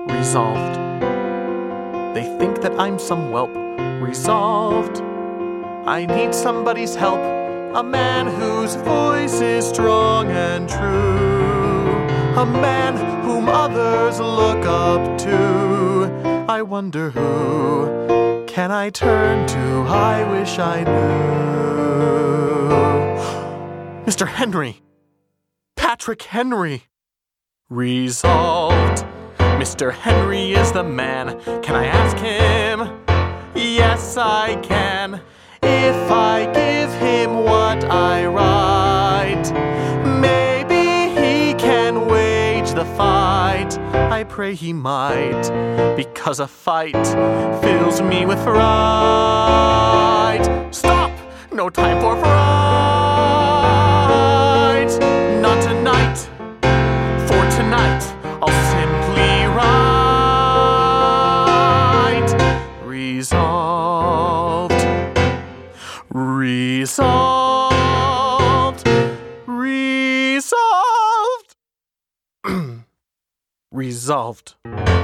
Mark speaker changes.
Speaker 1: Resolved. They think that I'm some whelp. Resolved. I need somebody's help, a man whose voice is strong and true, a man whom others look up to. I wonder who can I turn to? I wish I knew. Mr. Henry. Patrick Henry. Resolved. Mr. Henry is the man. Can I ask him? Yes, I can. If I give him what I write, maybe he can wage the fight. I pray he might, because a fight fills me with fright. Stop! No time for fright. Not tonight. For tonight, I'll simply write. Resolved. Resolved. Resolved. Resolved.